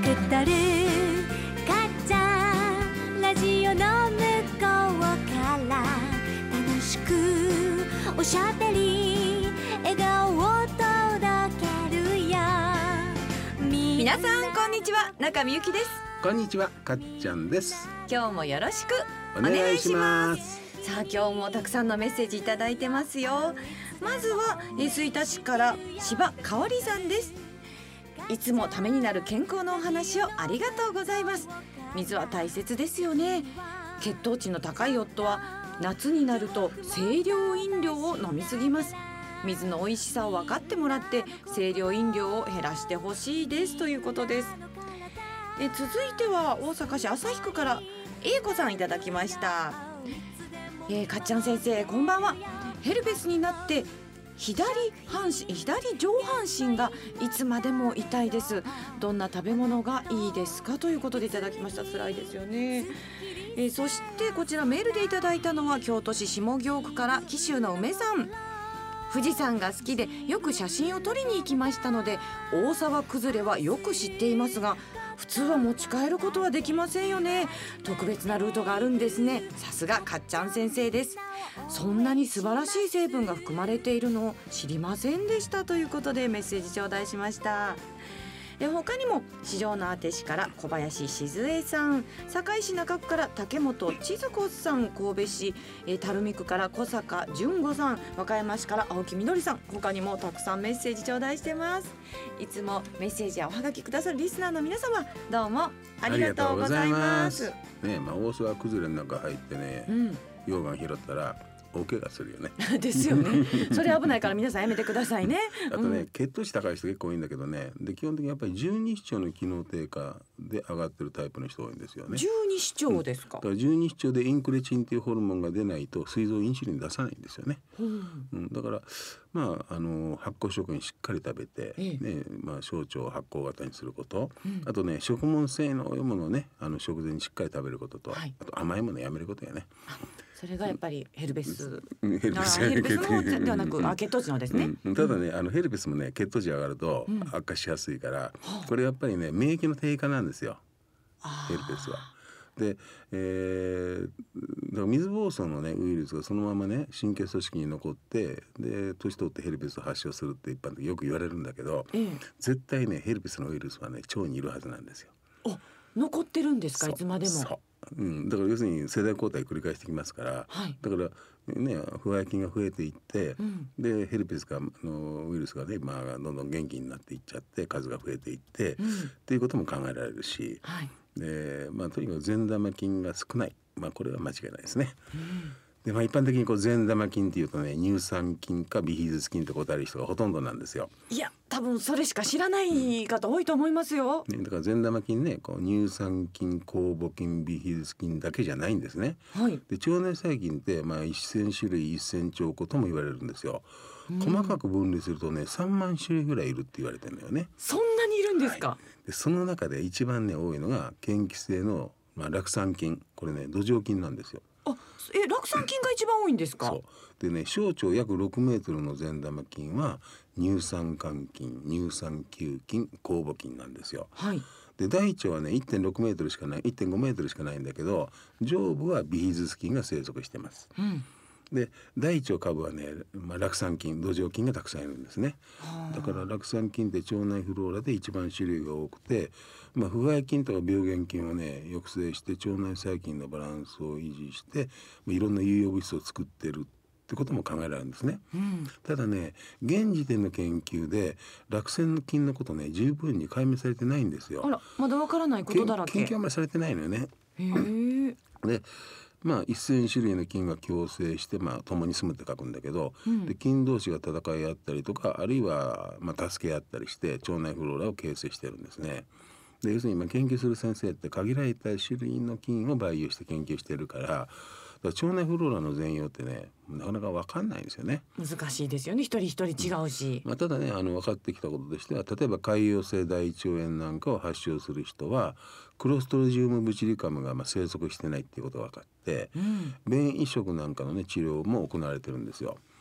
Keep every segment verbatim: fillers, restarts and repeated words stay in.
くたるかっちゃんラジオの向こうから楽しくおしゃべり笑顔を届けるよ。 皆さんこんにちは、中みゆきです。 こんにちは、かっちゃんです。 今日もよろしくお願いします。 さあ今日もたくさんのメッセージいただいてますよ。まずは吹田市から柴かおりさんです。いつもためになる健康のお話をありがとうございます。水は大切ですよね。血糖値の高い夫は夏になると清涼飲料を飲みすぎます。水の美味しさを分かってもらって清涼飲料を減らしてほしいですということです。え続いては大阪市旭区から英子さんいただきました。えー、かっちゃん先生こんばんは。ヘルペスになって左半身左上半身がいつまでも痛いです。どんな食べ物がいいですかということでいただきました。辛いですよね。えー、そしてこちらメールでいただいたのは京都市下京区から紀州の梅さん。富士山が好きでよく写真を撮りに行きましたので大沢崩れはよく知っていますが普通は持ち帰ることはできませんよね。特別なルートがあるんですね。さすがかっちゃん先生です。そんなに素晴らしい成分が含まれているのを知りませんでしたということでメッセージ頂戴しました。え他にも四条のあて市から小林静江さん、堺市中区から竹本千鶴子さん、神戸市え垂水区から小坂淳吾さん、和歌山市から青木みどりさん、他にもたくさんメッセージ頂戴してます。いつもメッセージやおはがきくださるリスナーの皆様どうもありがとうございます。 ね、まあ、大沢崩れの中入ってね、うん、溶岩拾ったら大怪我するよねですよね。それ危ないから皆さんやめてくださいね。 あとね、うん、血糖値高い人結構多いんだけどね、で基本的にやっぱり十二指腸の機能低下で上がってるタイプの人多いんですよね。 十二指腸ですか。 うん、だから十二指腸でインクレチンっていうホルモンが出ないと膵臓インシュリン出さないんですよね。うんうん、だからまああの発酵食品しっかり食べて、ええねまあ、小腸を発酵型にすること、うん、あとね食物繊維の多いものをねあの食前にしっかり食べることと、はい、あと甘いものやめることやね。 それがやっぱりヘルペス、 うん、ヘルペスヘルペスのではなく、うん、あ血糖値のですね、 うん、ただねあのヘルペスもね血糖値上がると悪化しやすいから、うん、これやっぱりね免疫の低下なんですよヘルペスは。で、えー、だから水疱瘡のねウイルスがそのままね神経組織に残ってで年取ってヘルペスを発症するって一般的によく言われるんだけど、ええ、絶対ねヘルペスのウイルスはね腸にいるはずなんですよ。 あ、残ってるんですかいつまでも。 そううん、だから要するに世代交代繰り返してきますから、はい、だからね不和菌が増えていって、うん、でヘルペスがのウイルスがね、まあ、どんどん元気になっていっちゃって数が増えていって、うん、っていうことも考えられるし、はいでまあ、とにかく善玉菌が少ない、まあ、これは間違いないですね。うんでまあ、一般的にこう善玉菌っていうとね乳酸菌かビフィズス菌って答える人がほとんどなんですよ。 いや多分それしか知らない方多いと思いますよ、 ね、だから善玉菌ねこう乳酸菌酵母菌ビフィズス菌だけじゃないんですね、はい、で腸内細菌ってまあせん種類せん兆個とも言われるんですよ。細かく分類するとねさんまん種類ぐらいいるって言われてるんだよね。 そんなにいるんですか、はい、 でその中で一番ね多いのが嫌気性の、まあ、酪酸菌、これね土壌菌なんですよ。 あえ酪酸菌が一番多いんですか。 そうでね小腸約ろくメートルの善玉菌は乳酸桿菌、乳酸球菌、酵母菌なんですよ、はい、で大腸はね いってんろくメートルしかない いってんごメートルしかないんだけど上部はビフィズス菌が生息してます、うんで大腸下部はね、まあ、酪酸菌土壌菌がたくさんいるんですね。だから酪酸菌って腸内フローラで一番種類が多くて、まあ、不和菌とか病原菌をね抑制して腸内細菌のバランスを維持して、まあ、いろんな有用物質を作ってるってことも考えられるんですね、うん、ただね現時点の研究で酪酸菌のことね十分に解明されてないんですよ。 あらまだわからないことだらけ。 研究あんまりされてないのよね。へーでまあ、せん種類の菌が共生して、まあ、共に住むって書くんだけど、うん、で菌同士が戦い合ったりとかあるいは、まあ、助け合ったりして腸内フローラを形成してるんですね。で要するに今研究する先生って限られた種類の菌を培養して研究してるから、だから腸内フローラの全容ってねなかなか分かんないんですよね。 難しいですよね、一人一人違うし、 うんまあ、ただねあの分かってきたこととしては例えば潰瘍性大腸炎なんかを発症する人はクロストロジウムブチリカムがまあ生息してないっていうことが分かって、うん、便移植なんかの、ね、治療も行われてるんですよ。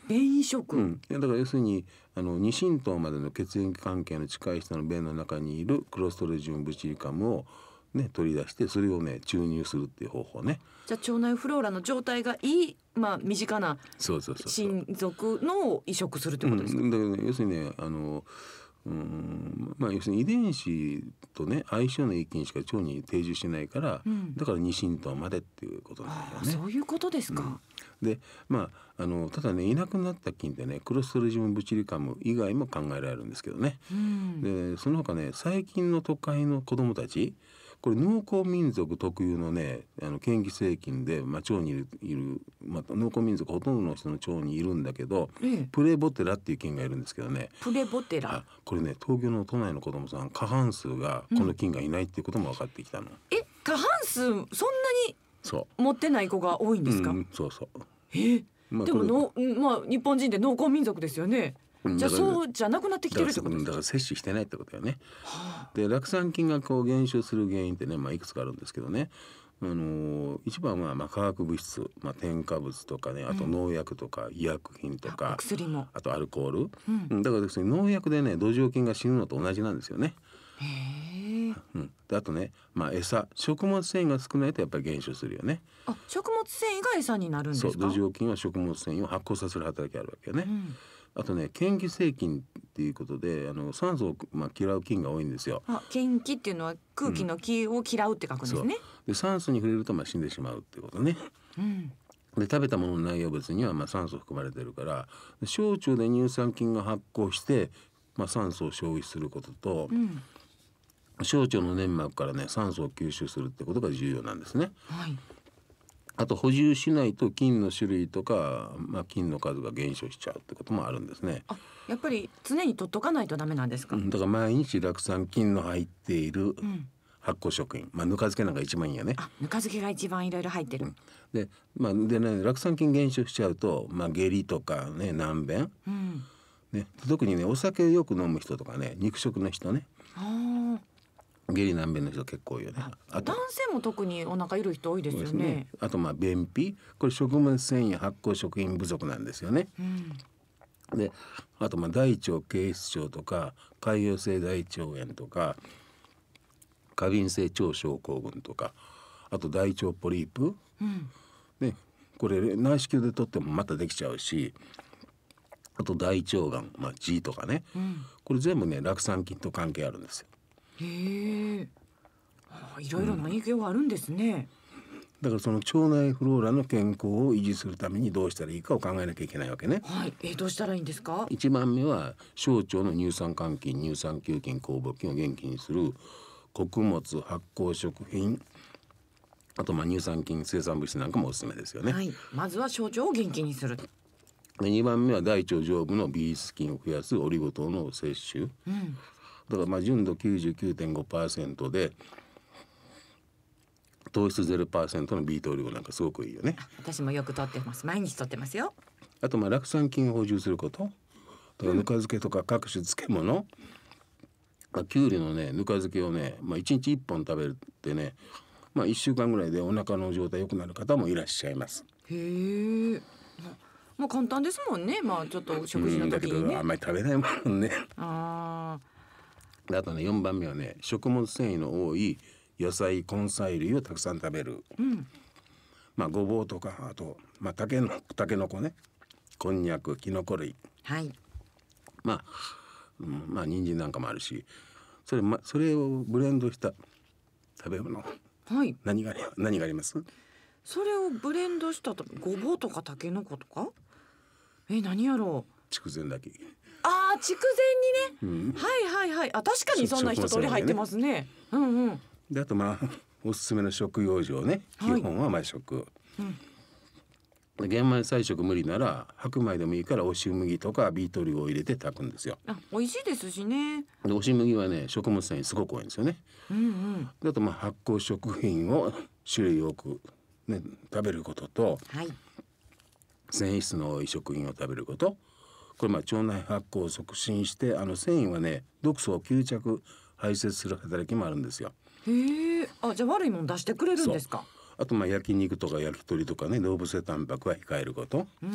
便移植、 うん、だから要するにあのに浸透までの血液関係の近い人の便の中にいるクロストレジウムブチリカムを、ね、取り出してそれをね注入するっていう方法ね。 じゃあ腸内フローラの状態がいい、まあ、身近な親族のを移植するってことですか。 うん、だからね、要するにねあのうんまあ、要するに遺伝子とね相性のいい菌しか腸に定住してないから、うん、だからに浸透までっていうことなんだよね。 そういうことですか。 うん、でまああのただねいなくなった菌ってねクロストレジウムブチリカム以外も考えられるんですけどね、うん、でその他ね最近の都会の子どもたちこれ農耕民族特有のねあの嫌気性菌で、まあ、腸にいる、いるまあ、農耕民族ほとんどの人の腸にいるんだけど、ええ、プレボテラっていう菌がいるんですけどね。 プレボテラ、 これね東京の都内の子どもさん過半数がこの菌がいないっていうことも分かってきたの、うん、 え過半数そんなに持ってない子が多いんですか。 うん、そうそう。 え、まあ、でもの、まあ、日本人って農耕民族ですよね。じゃあそうじゃなくなってきてるってことですか。 だから摂取してないってことだよね。はあ、で酪酸菌がこう減少する原因ってね、まあ、いくつかあるんですけどね、あのー、一番はまあ化学物質、まあ、添加物とかねあと農薬とか医薬品とか、うん、 あ, 薬もあとアルコール、うん、だからですね農薬でね土壌菌が死ぬのと同じなんですよね。 へえ、 うん、であとね、まあ、餌食物繊維が少ないとやっぱり減少するよね。 あ食物繊維が餌になるんですか。 そう土壌菌は食物繊維を発酵させる働きがあるわけよね、うん、あとね嫌気性菌っていうことであの酸素を、まあ、嫌う菌が多いんですよ。 あ嫌気っていうのは空気の気を嫌うって書くんですね、 うん、で酸素に触れるとまあ死んでしまうってことね、うん、で食べたものの内容物にはまあ酸素含まれてるから小腸で乳酸菌が発酵して、まあ、酸素を消費することと、うん、小腸の粘膜からね酸素を吸収するってことが重要なんですね、はい、あと補充しないと菌の種類とか、まあ、菌の数が減少しちゃうってこともあるんですね。 あやっぱり常に取っとかないとダメなんですか。 うん、だから毎日酪酸菌の入っている発酵食品、まあ、ぬか漬けなんか一番いいよね。 あぬか漬けが一番いろいろ入ってる、うん、 で,、まあ、でね酪酸菌減少しちゃうと、まあ、下痢とかね軟便、うんね、特にねお酒をよく飲む人とかね肉食の人ねあ下痢軟便の人結構多いよね。 あと男性も特にお腹いる人多いですよ ね, ねあとまあ便秘これ食物繊維発酵食品不足なんですよね、うん、であとまあ大腸憩室症とか潰瘍性大腸炎とか過敏性腸症候群とかあと大腸ポリープ、うんね、これ内視鏡で取ってもまたできちゃうしあと大腸がん、まあ、G とかね、うん、これ全部ね酪酸菌と関係あるんですよ。 へえ、いろいろな影響があるんですね、 うん、だからその腸内フローラの健康を維持するためにどうしたらいいかを考えなきゃいけないわけね、 はい、えどうしたらいいんですか。 いちばんめは小腸の乳酸桿菌乳酸球菌酵母菌を元気にする穀物発酵食品あとまあ乳酸菌生産物質なんかもおすすめですよね、 はい、まずは小腸を元気にする。 でにばんめは大腸上部のビース菌を増やすオリゴ糖の摂取、うんだからまあ純度 きゅうじゅうきゅうてんごパーセント で糖質 ゼロパーセント のビートオリゴなんかすごくいいよね。 私もよく取ってます。毎日取ってますよ。 あとまあ酪酸菌を補充することだからぬか漬けとか各種漬物、うんまあ、きゅうりのねぬか漬けをね、まあ、いちにちいっぽん食べるってね、まあ、いっしゅうかんぐらいでお腹の状態良くなる方もいらっしゃいます。 へえ、まあ簡単ですもんね。まあちょっと食事の時にね、うん、だけどあんまり食べないもんね。ああとねよんばんめはね食物繊維の多い野菜根菜類をたくさん食べる、うん、まあごぼうとかあとまあたけのたけのこねこんにゃくきのこ類、はい、まあ、うん、まあ人参なんかもあるしそれ、ま、それをブレンドした食べ物、はい、何が何があります？ それをブレンドしたとごぼうとかたけのことかえ何やろう筑前だけあー筑前にね、うん、はいはいはいあ確かにそんな一通り入ってますね。うんうんであとまあおすすめの食用上ね基本は毎食、うん、玄米菜食無理なら白米でもいいから押し麦とかビートルを入れて炊くんですよ。 あ美味しいですしね。 で押し麦はね食物繊維すごく多いんですよね、うんうん、であとまあ発酵食品を種類多く、ね、食べることと、はい、繊維質の多い食品を食べることこれまあ腸内発酵を促進してあの繊維はね毒素を吸着排泄する働きもあるんですよ。 へえあじゃあ悪いもの出してくれるんですか。 あとまあ焼肉とか焼き鳥とかね動物性タンパクは控えること、うん、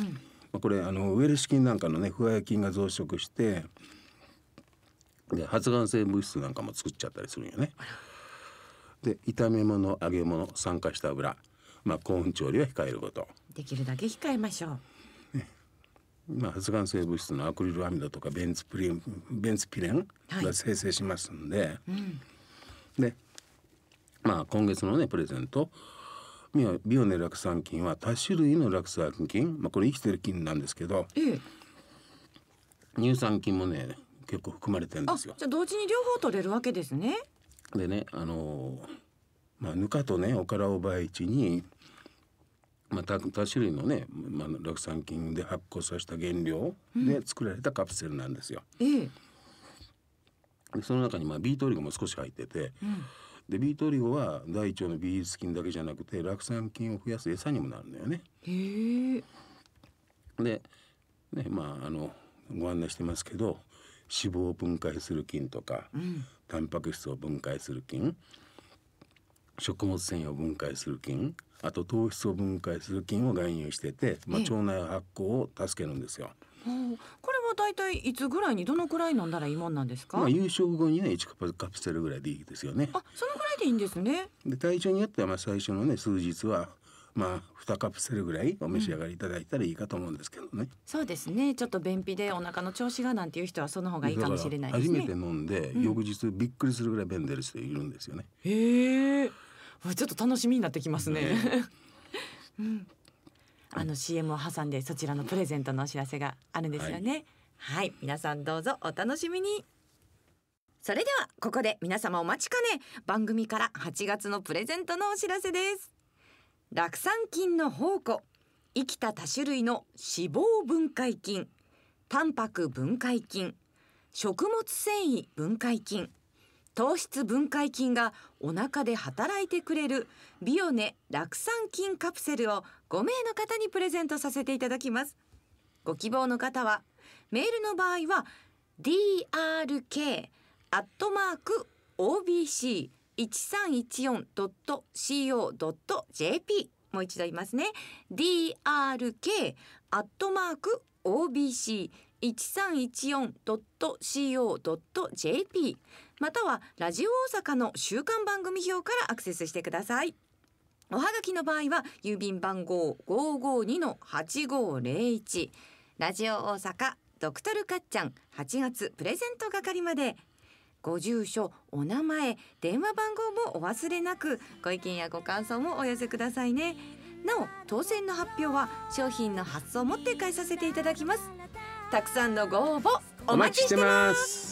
これあのウエルシュ菌なんかのね不和菌が増殖してで発がん性物質なんかも作っちゃったりするんよね。で炒め物揚げ物酸化した油、まあ、高温調理は控えること、 できるだけ控えましょう、 ねまあ、発がん性物質のアクリルアミドとかベンツプリンベンツピレンが生成しますんで、はいうん、でまあ今月のねプレゼントビオネ酪酸菌は多種類の酪酸菌、まあ、これ生きてる菌なんですけど、ええ、乳酸菌もね結構含まれてるんですよ。 あ、じゃあ同時に両方取れるわけですね。 でねあのーまあ、ぬかとねおからを培地に、まあ、多, 多種類のね、まあ、酪酸菌で発酵させた原料で作られたカプセルなんですよ、うん、でその中にまあビートリゴも少し入ってて、うんでビートリゴは大腸のビフィズス菌だけじゃなくて酪酸菌を増やす餌にもなるんだよね。へえ。で、ねまああのご案内してますけど脂肪を分解する菌とか、うん、タンパク質を分解する菌、食物繊維を分解する菌、あと糖質を分解する菌を含有してて、まあ、腸内発酵を助けるんですよ。 これはだいたいいつぐらいにどのくらい飲んだらいいもんなんですか？ まあ、夕食後にねいちカプセルぐらいでいいですよね。 あ、そのぐらいでいいんですね。 で体調によってはまあ最初のね数日はまあにカプセルぐらいお召し上がりいただいたらいいかと思うんですけどね、うん、 そうですね。ちょっと便秘でお腹の調子がなんていう人はその方がいいかもしれないですね。 初めて飲んで、うん、翌日びっくりするぐらい便出る人いるんですよね。 へえ、ちょっと楽しみになってきますね、ねうんあの シーエム を挟んでそちらのプレゼントのお知らせがあるんですよね。はい、はい、皆さんどうぞお楽しみに。それではここで皆様お待ちかね番組からはちがつのプレゼントのお知らせです。酪酸菌の宝庫、生きた多種類の脂肪分解菌、タンパク分解菌、食物繊維分解菌、糖質分解菌がお腹で働いてくれるビオネ酪酸菌カプセルをごめいの方にプレゼントさせていただきます。ご希望の方はメールの場合は ディーアールケー アットマーク オービーシーいちさんいちよん ドット シーオー ドット ジェーピー もう一度言いますね。 ディーアールケー アットマーク オービーシーいちさんいちよん ドット シーオー ドット ジェーピー またはラジオ大阪の週刊番組表からアクセスしてください。おはがきの場合は郵便番号 ごーごーにのはちごーぜろいち ラジオ大阪ドクトルかっちゃんはちがつプレゼント係まで。ご住所、お名前、電話番号もお忘れなく、ご意見やご感想もお寄せくださいね。なお当選の発表は商品の発送をもって返させていただきます。たくさんのご応募お待ちしてます。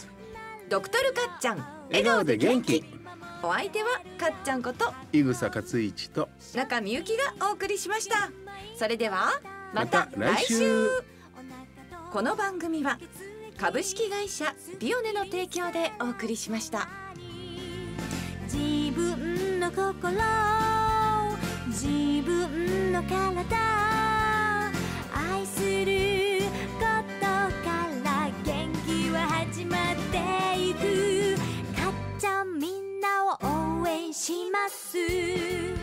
ドクトルかっちゃん、笑顔で元気。お相手はかっちゃんこと井草克一と中みゆきがお送りしました。それではまた来週。 また来週。 この番組は株式会社ビオネの提供でお送りしました。 自分の心、自分の体、愛することから元気は始まっていく。かっちゃんみんなを応援します。